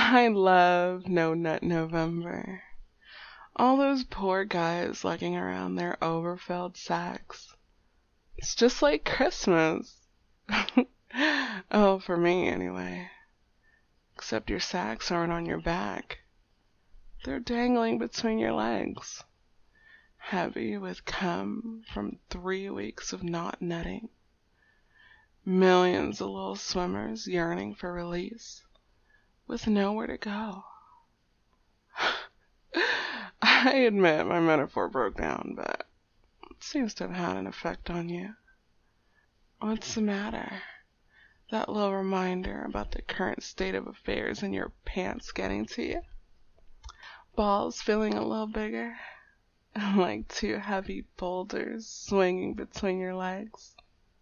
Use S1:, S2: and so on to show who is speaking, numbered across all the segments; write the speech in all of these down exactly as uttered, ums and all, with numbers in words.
S1: I love No Nut November. All those poor guys lugging around their overfilled sacks. It's just like Christmas. Oh, for me anyway. Except your sacks aren't on your back. They're dangling between your legs, heavy with cum from three weeks of not nutting. Millions of little swimmers yearning for release, with nowhere to go. I admit my metaphor broke down, but it seems to have had an effect on you. What's the matter? That little reminder about the current state of affairs in your pants getting to you? Balls feeling a little bigger? Like two heavy boulders swinging between your legs?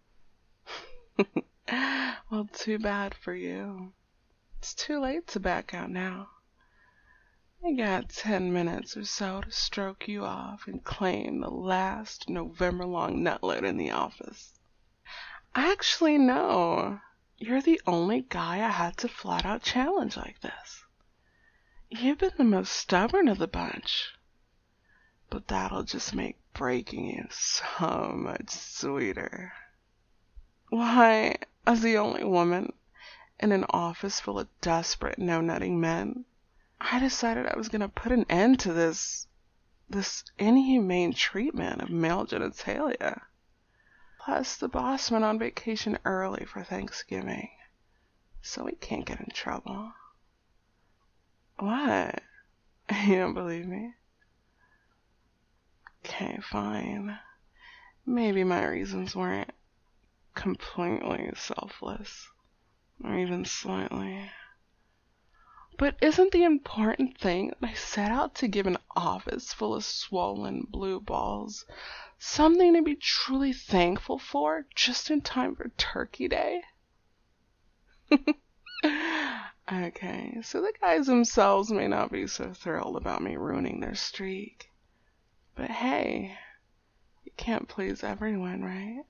S1: Well, too bad for you. It's too late to back out now. I got ten minutes or so to stroke you off and claim the last November-long nutload in the office. Actually, no. You're the only guy I had to flat out challenge like this. You've been the most stubborn of the bunch. But that'll just make breaking you so much sweeter. Why, as the only woman in an office full of desperate no-nutting men, I decided I was going to put an end to this, this inhumane treatment of male genitalia. Plus, the boss went on vacation early for Thanksgiving, so we can't get in trouble. What? You don't believe me? Okay, fine. Maybe my reasons weren't completely selfless, or even slightly. But isn't the important thing that I set out to give an office full of swollen blue balls something to be truly thankful for just in time for Turkey Day? Okay, so the guys themselves may not be so thrilled about me ruining their streak. But hey, you can't please everyone, right?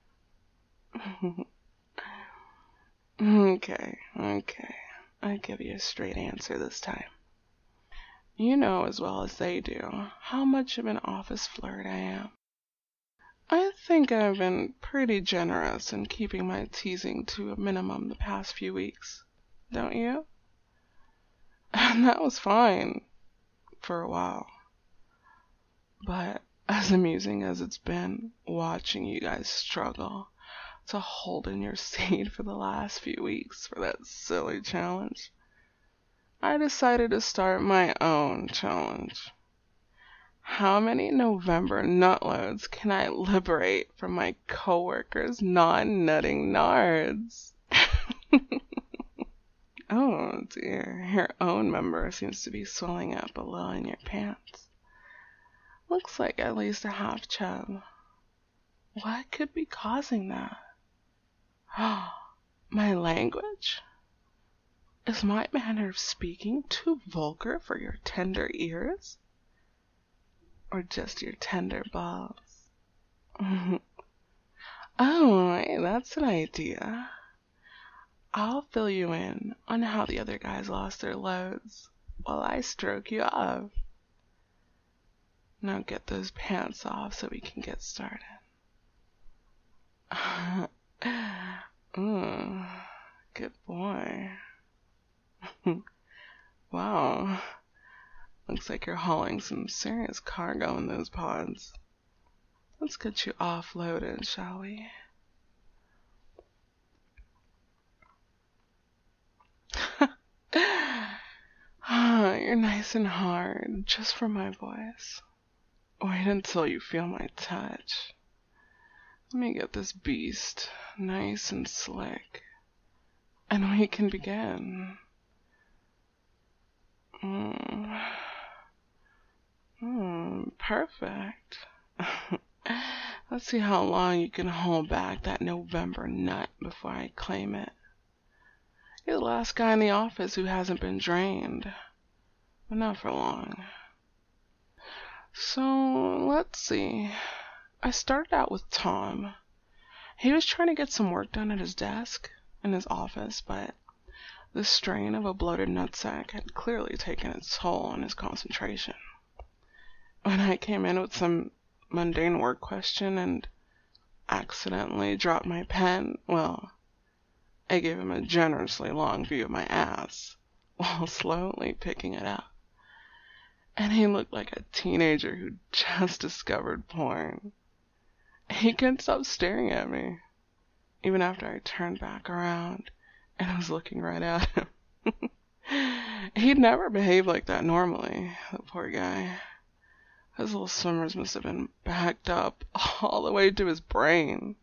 S1: Okay, okay. I'll give you a straight answer this time. You know as well as they do how much of an office flirt I am. I think I've been pretty generous in keeping my teasing to a minimum the past few weeks, don't you? And that was fine for a while. But as amusing as it's been watching you guys struggle to hold in your seat for the last few weeks for that silly challenge, I decided to start my own challenge. How many November nutloads can I liberate from my coworkers' non-nutting nards? Oh dear, your own member seems to be swelling up a little in your pants. Looks like at least a half chub. What could be causing that? My language? Is my manner of speaking too vulgar for your tender ears? Or just your tender balls? Oh, hey, that's an idea. I'll fill you in on how the other guys lost their loads while I stroke you off. Now get those pants off so we can get started. Mm, good boy. Wow. Looks like you're hauling some serious cargo in those pods. Let's get you offloaded, shall we? You're nice and hard, just for my voice. Wait until you feel my touch. Let me get this beast nice and slick, and we can begin. Mm. Mm, perfect. Let's see how long you can hold back that November nut before I claim it. You're the last guy in the office who hasn't been drained, but not for long. So, let's see. I started out with Tom. He was trying to get some work done at his desk in his office, but The strain of a bloated nutsack had clearly taken its toll on his concentration. When I came in with some mundane work question and accidentally dropped my pen, well, I gave him a generously long view of my ass while slowly picking it up. And he looked like a teenager who'd just discovered porn. He couldn't stop staring at me, even after I turned back around and was looking right at him. He'd never behaved like that normally, the poor guy. His little swimmers must have been backed up all the way to his brain.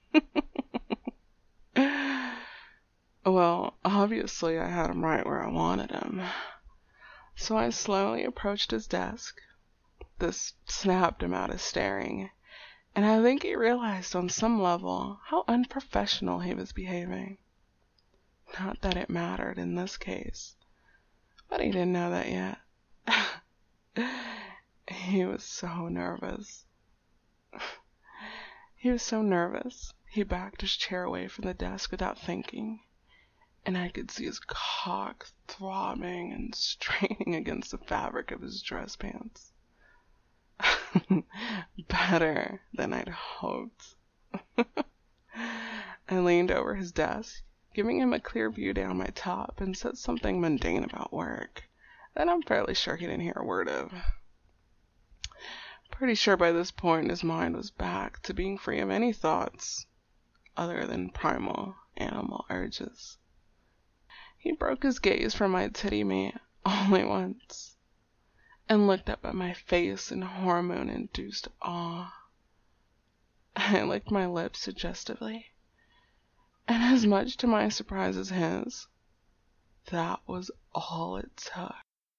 S1: Well, obviously I had him right where I wanted him. So I slowly approached his desk. This snapped him out of staring, and I think he realized on some level how unprofessional he was behaving. Not that it mattered in this case, but he didn't know that yet. He was so nervous. He was so nervous, he backed his chair away from the desk without thinking, and I could see his cock throbbing and straining against the fabric of his dress pants. Better than I'd hoped. I leaned over his desk, giving him a clear view down my top, and said something mundane about work that I'm fairly sure he didn't hear a word of. Pretty sure by this point his mind was back to being free of any thoughts other than primal animal urges. He broke his gaze from my titty me only once, and looked up at my face in hormone-induced awe. I licked my lips suggestively, and as much to my surprise as his, that was all it took.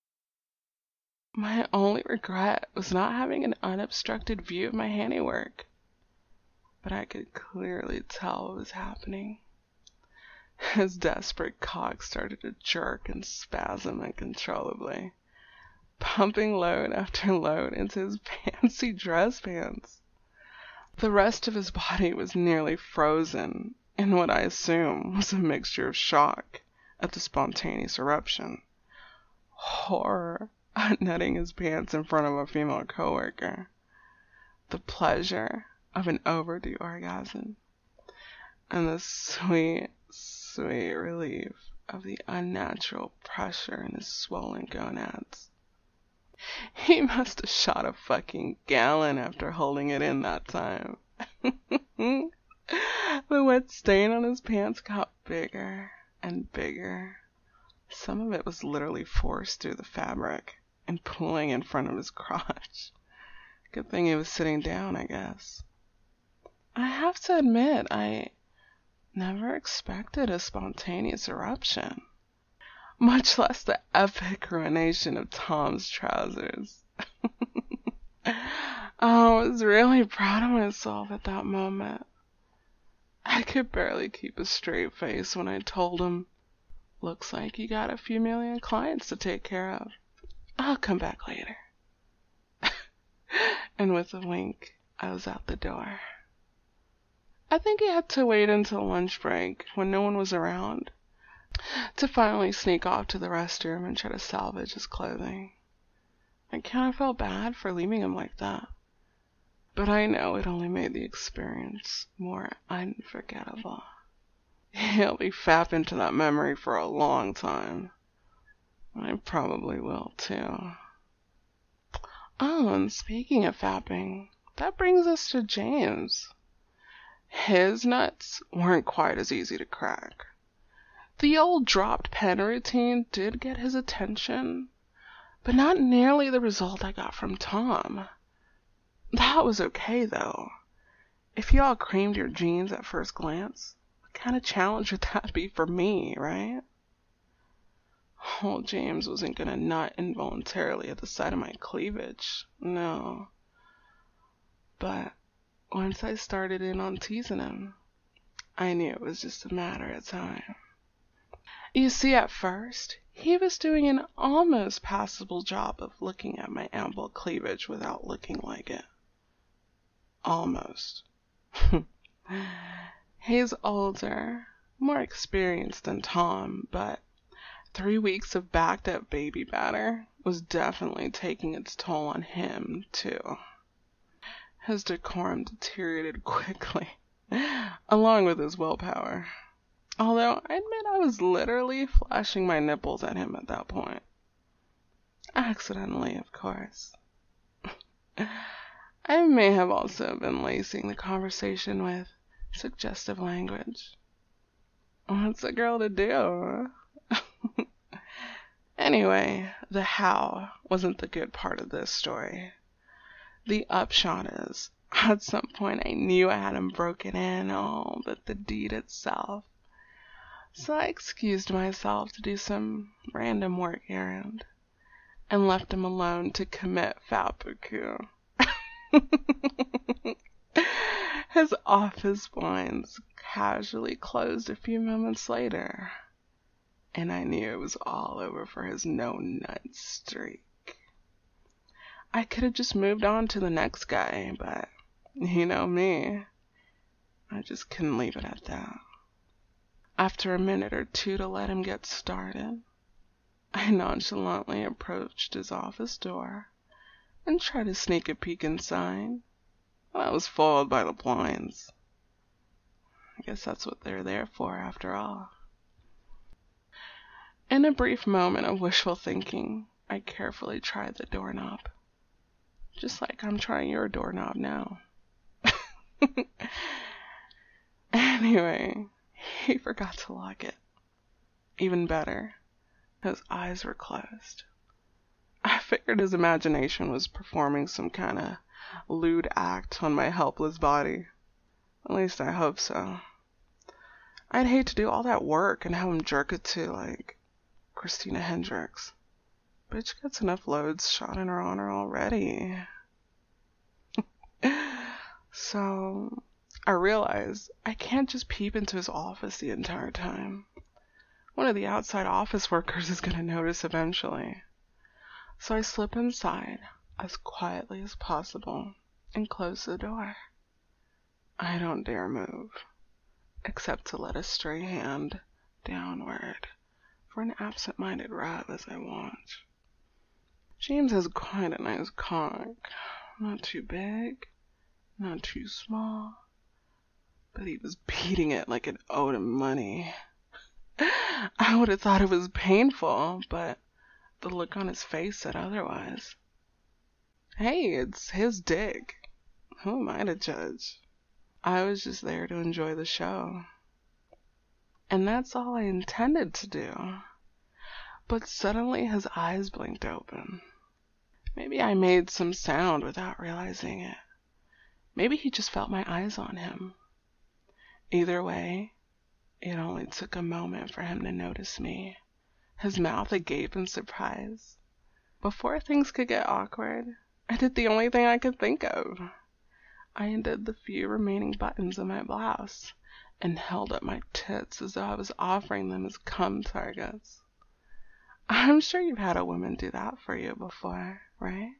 S1: My only regret was not having an unobstructed view of my handiwork, but I could clearly tell what was happening. His desperate cock started to jerk and spasm uncontrollably, pumping load after load into his fancy dress pants. The rest of his body was nearly frozen in what I assume was a mixture of shock at the spontaneous eruption, horror at nutting his pants in front of a female coworker, the pleasure of an overdue orgasm, and the sweet, sweet relief of the unnatural pressure in his swollen gonads. He must have shot a fucking gallon after holding it in that time. The wet stain on his pants got bigger and bigger. Some of it was literally forced through the fabric and pooling in front of his crotch. Good thing he was sitting down, I guess. I have to admit, I never expected a spontaneous eruption, much less the epic ruination of Tom's trousers. I was really proud of myself at that moment. I could barely keep a straight face when I told him, "Looks like you got a few million clients to take care of. I'll come back later." And with a wink, I was out the door. I think he had to wait until lunch break, when no one was around, to finally sneak off to the restroom and try to salvage his clothing. I kind of felt bad for leaving him like that, but I know it only made the experience more unforgettable. He'll be fapping to that memory for a long time. I probably will too. Oh, and speaking of fapping, that brings us to James. His nuts weren't quite as easy to crack. The old dropped pen routine did get his attention, but not nearly the result I got from Tom. That was okay, though. If y'all creamed your jeans at first glance, what kind of challenge would that be for me, right? Old James wasn't gonna nut involuntarily at the sight of my cleavage, no. But once I started in on teasing him, I knew it was just a matter of time. You see, at first, he was doing an almost passable job of looking at my ample cleavage without looking like it. Almost. He's older, more experienced than Tom, but Three weeks of backed up baby batter was definitely taking its toll on him, too. His decorum deteriorated quickly, along with his willpower. Although I admit I was literally flashing my nipples at him at that point. Accidentally, of course. I may have also been lacing the conversation with suggestive language. What's a girl to do? Anyway, the how wasn't the good part of this story. The upshot is, at some point I knew I had him broken in, all but the deed itself. So I excused myself to do some random work errand, and left him alone to commit seppuku. His office blinds casually closed a few moments later, and I knew it was all over for his no-nut streak. I could have just moved on to the next guy, but you know me, I just couldn't leave it at that. After a minute or two to let him get started, I nonchalantly approached his office door and tried to sneak a peek inside. I was foiled by the blinds. I guess that's what they're there for, after all. In a brief moment of wishful thinking, I carefully tried the doorknob. Just like I'm trying your doorknob now. Anyway, he forgot to lock it. Even better, his eyes were closed. I figured his imagination was performing some kind of lewd act on my helpless body. At least I hope so. I'd hate to do all that work and have him jerk it to, like, Christina Hendricks. Bitch gets enough loads shot in her honor already. So, I realized I can't just peep into his office the entire time. One of the outside office workers is gonna notice eventually. So I slip inside as quietly as possible and close the door. I don't dare move, except to let a stray hand downward for an absent-minded rub as I watch. James has quite a nice cock. Not too big, not too small, but he was beating it like it owed him money. I would have thought it was painful, but the look on his face said otherwise. Hey, it's his dick. Who am I to judge? I was just there to enjoy the show. And that's all I intended to do. But suddenly his eyes blinked open. Maybe I made some sound without realizing it. Maybe he just felt my eyes on him. Either way, it only took a moment for him to notice me, his mouth agape in surprise. Before things could get awkward, I did the only thing I could think of. I undid the few remaining buttons of my blouse and held up my tits as though I was offering them as cum targets. I'm sure you've had a woman do that for you before, right?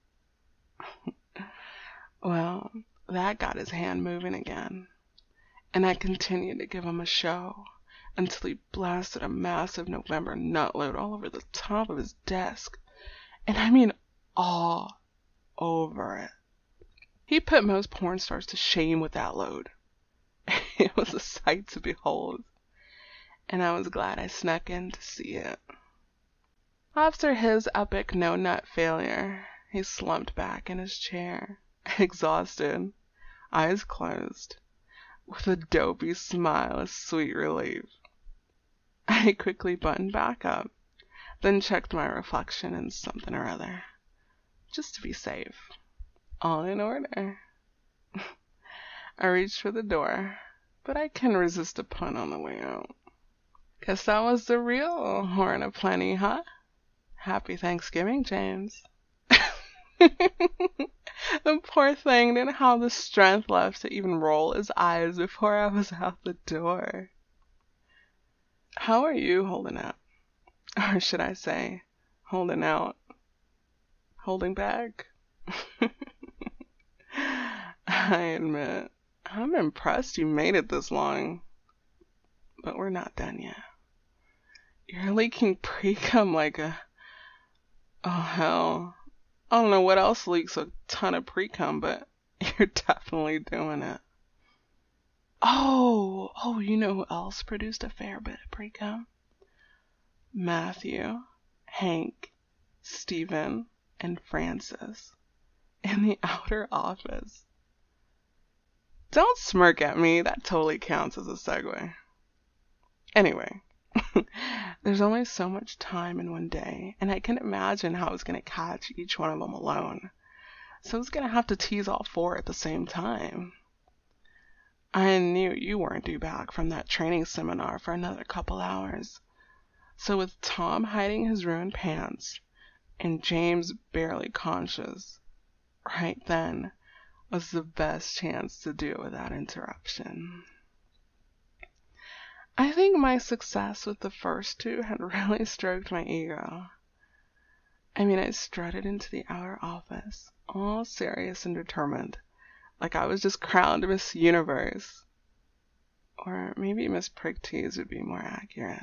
S1: Well, that got his hand moving again, and I continued to give him a show until he blasted a massive November nut load all over the top of his desk, and I mean all over it. He put most porn stars to shame with that load. It was a sight to behold, and I was glad I snuck in to see it. After his epic no-nut failure, he slumped back in his chair, exhausted, eyes closed, with a dopey smile of sweet relief. I quickly buttoned back up, then checked my reflection in something or other, just to be safe. All in order. I reached for the door, but I couldn't resist a pun on the way out. Guess that was the real horn of plenty, huh? Happy Thanksgiving, James. The poor thing didn't have the strength left to even roll his eyes before I was out the door. How are you holding up? Or should I say, holding out? Holding back? I admit, I'm impressed you made it this long. But we're not done yet. You're leaking pre-cum like a... Oh, hell. I don't know what else leaks a ton of pre-cum, but you're definitely doing it. Oh, oh, you know who else produced a fair bit of pre-cum? Matthew, Hank, Stephen, and Francis in the outer office. Don't smirk at me, that totally counts as a segue. Anyway, there's only so much time in one day, and I can imagine how I was going to catch each one of them alone. So I was going to have to tease all four at the same time. I knew you weren't due back from that training seminar for another couple hours. So with Tom hiding his ruined pants and James barely conscious, right then was the best chance to do it without interruption. I think my success with the first two had really stroked my ego. I mean, I strutted into the outer office, all serious and determined, like I was just crowned Miss Universe. Or maybe Miss Pricktease would be more accurate.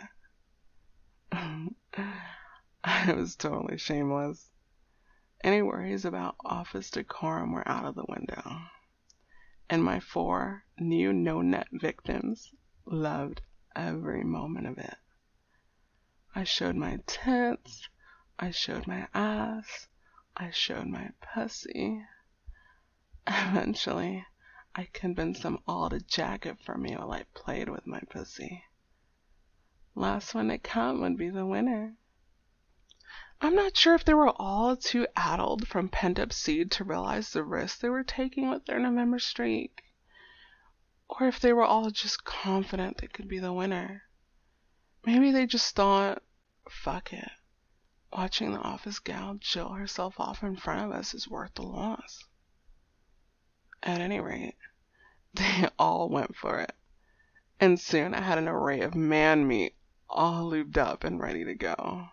S1: I was totally shameless. Any worries about office decorum were out of the window. And my four new no-net victims loved every moment of it. I showed my tits, I showed my ass, I showed my pussy. Eventually, I convinced them all to jack it for me while I played with my pussy. Last one to come would be the winner. I'm not sure if they were all too addled from pent-up seed to realize the risk they were taking with their November streak, or if they were all just confident they could be the winner. Maybe they just thought, fuck it, watching the office gal chill herself off in front of us is worth the loss. At any rate, they all went for it, and soon I had an array of man meat all lubed up and ready to go.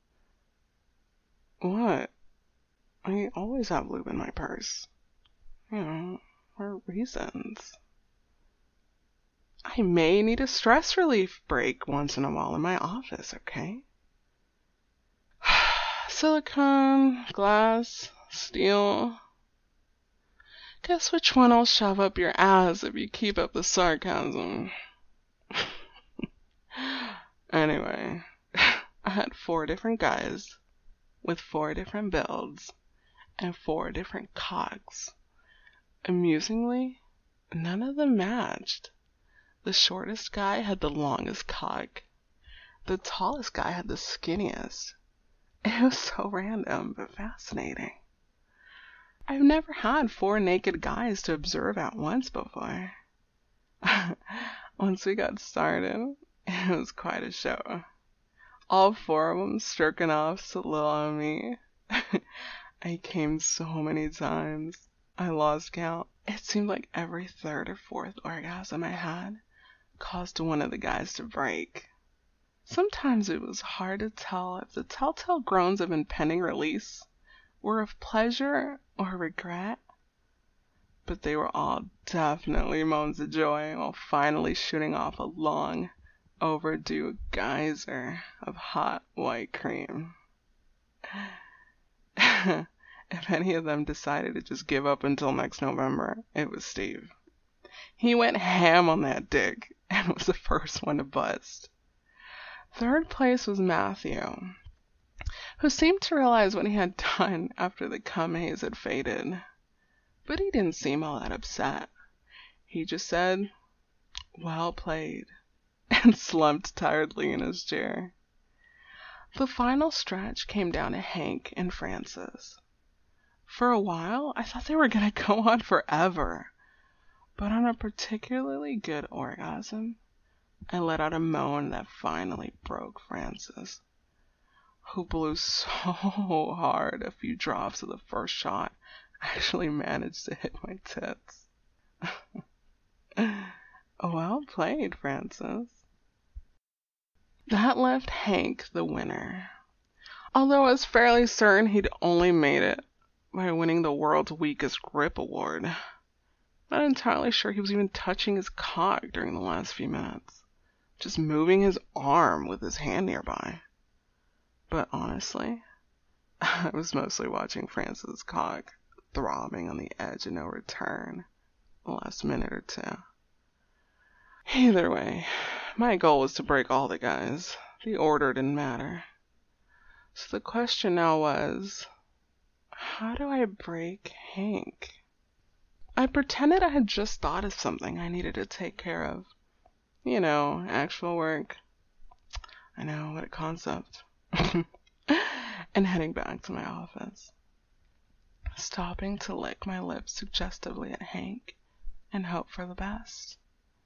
S1: What? I always have lube in my purse. You know, for reasons. I may need a stress relief break once in a while in my office, okay? Silicone, glass, steel. Guess which one I'll shove up your ass if you keep up the sarcasm. Anyway, I had four different guys with four different builds and four different cocks. Amusingly, none of them matched. The shortest guy had the longest cock. The tallest guy had the skinniest. It was so random but fascinating. I've never had four naked guys to observe at once before. Once we got started, it was quite a show. All four of them stroking off so little on me. I came so many times, I lost count. It seemed like every third or fourth orgasm I had caused one of the guys to break. Sometimes it was hard to tell if the telltale groans of impending release were of pleasure or regret, but they were all definitely moans of joy while finally shooting off a long, overdue geyser of hot white cream. If any of them decided to just give up until next November, it was Steve. He went ham on that dick and was the first one to bust. Third place was Matthew, who seemed to realize what he had done after the cum haze had faded. But he didn't seem all that upset. He just said, "Well played," and slumped tiredly in his chair. The final stretch came down to Hank and Francis. For a while, I thought they were going to go on forever. But on a particularly good orgasm, I let out a moan that finally broke Francis, who blew so hard a few drops of the first shot actually managed to hit my tits. Well played, Francis. That left Hank the winner, although I was fairly certain he'd only made it by winning the World's Weakest Grip Award. Not entirely sure he was even touching his cock during the last few minutes. just moving his arm with his hand nearby. But honestly, I was mostly watching Francis' cock throbbing on the edge of no return the last minute or two. Either way, my goal was to break all the guys. The order didn't matter. So the question now was, how do I break Hank? I pretended I had just thought of something I needed to take care of. You know, actual work. I know, what a concept. And heading back to my office. Stopping to lick my lips suggestively at Hank and hope for the best.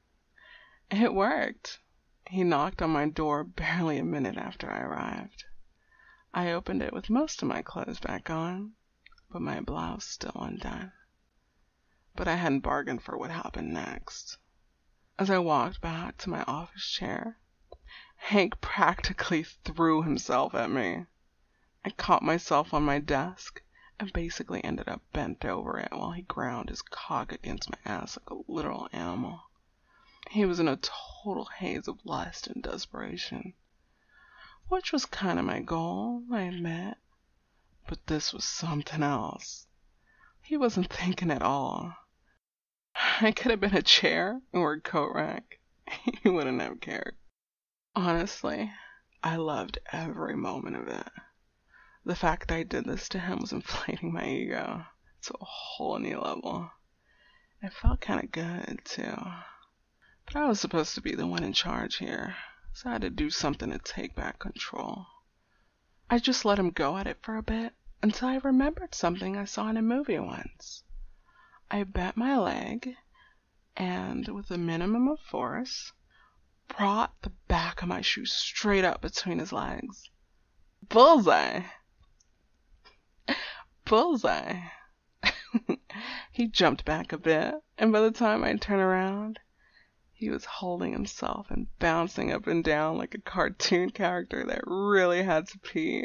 S1: It worked. He knocked on my door barely a minute after I arrived. I opened it with most of my clothes back on, but my blouse still undone. But I hadn't bargained for what happened next. As I walked back to my office chair, Hank practically threw himself at me. I caught myself on my desk and basically ended up bent over it while he ground his cock against my ass like a literal animal. He was in a total haze of lust and desperation, which was kind of my goal, I admit. But this was something else. He wasn't thinking at all. I could have been a chair or a coat rack. He wouldn't have cared. Honestly, I loved every moment of it. The fact that I did this to him was inflating my ego to a whole new level. It felt kind of good, too. But I was supposed to be the one in charge here, so I had to do something to take back control. I just let him go at it for a bit until I remembered something I saw in a movie once. I bent my leg and, with a minimum of force, brought the back of my shoe straight up between his legs. Bullseye! Bullseye! He jumped back a bit, and by the time I turned around, he was holding himself and bouncing up and down like a cartoon character that really had to pee.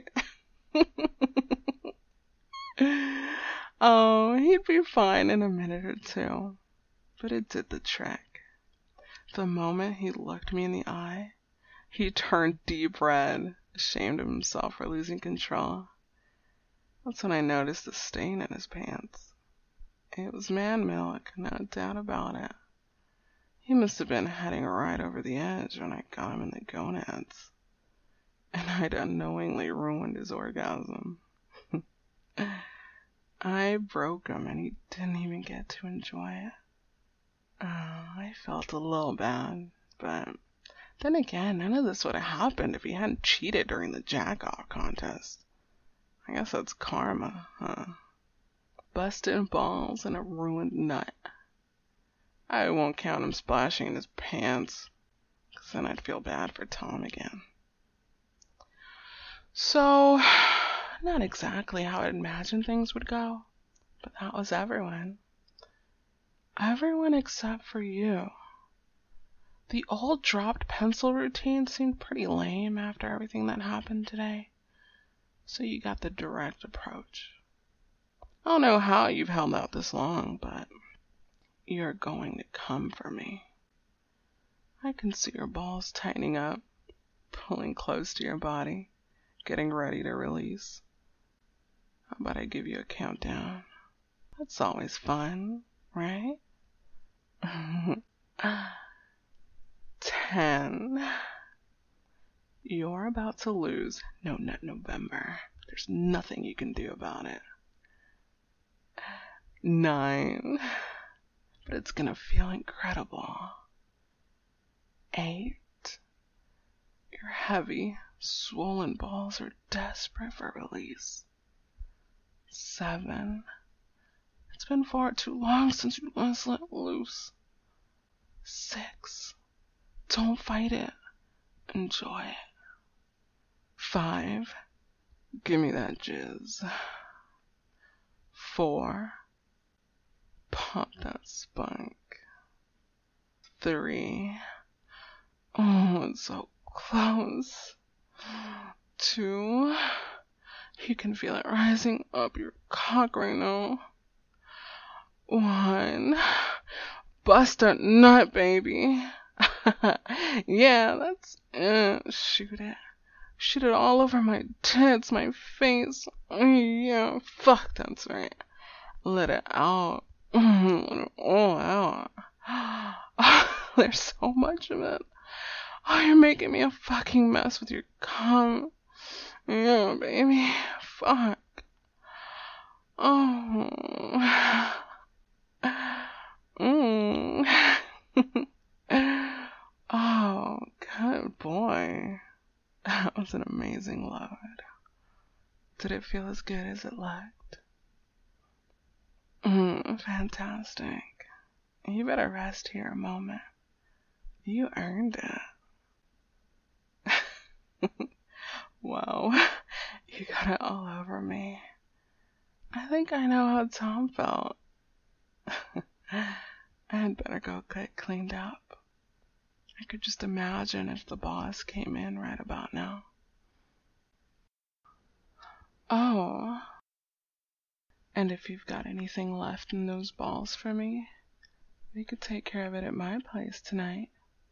S1: Oh, he'd be fine in a minute or two, but it did the trick. The moment he looked me in the eye, he turned deep red, ashamed of himself for losing control. That's when I noticed the stain in his pants. It was man milk, no doubt about it. He must have been heading right over the edge when I got him in the gonads, and I'd unknowingly ruined his orgasm. I broke him and he didn't even get to enjoy it. Oh, I felt a little bad, but then again, none of this would have happened if he hadn't cheated during the jack-off contest. I guess that's karma, huh? Busted balls and a ruined nut. I won't count him splashing in his pants, because then I'd feel bad for Tom again. So, not exactly how I imagined things would go, but that was everyone. Everyone except for you. The old dropped pencil routine seemed pretty lame after everything that happened today, so you got the direct approach. I don't know how you've held out this long, but you're going to come for me. I can see your balls tightening up, pulling close to your body, getting ready to release. How about I give you a countdown? That's always fun, right? Ten. You're about to lose No Nut November. There's nothing you can do about it. Nine. But it's gonna feel incredible. Eight. Your heavy, swollen balls are desperate for release. Seven. It's been far too long since you last let loose. Six. Don't fight it. Enjoy it. Five. Give me that jizz. Four. Pop that spunk. Three. Oh, it's so close. Two. You can feel it rising up your cock right now. One. Bust a nut, baby. Yeah, that's uh, shoot it. Shoot it all over my tits, my face. Yeah, fuck, that's right. Let it out. Let it all out. There's so much of it. Oh, you're making me a fucking mess with your cum. Yeah, baby. Fuck. Oh. Mm. Oh, good boy. That was an amazing load. Did it feel as good as it looked? Mm, fantastic. You better rest here a moment. You earned it. Wow. You got it all over me. I think I know how Tom felt. I had better go get cleaned up. I could just imagine if the boss came in right about now. Oh, and if you've got anything left in those balls for me, we could take care of it at my place tonight.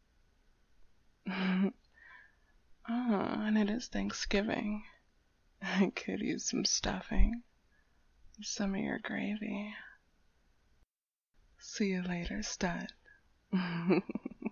S1: Oh, and it is Thanksgiving. I could use some stuffing, some of your gravy. See you later, stud.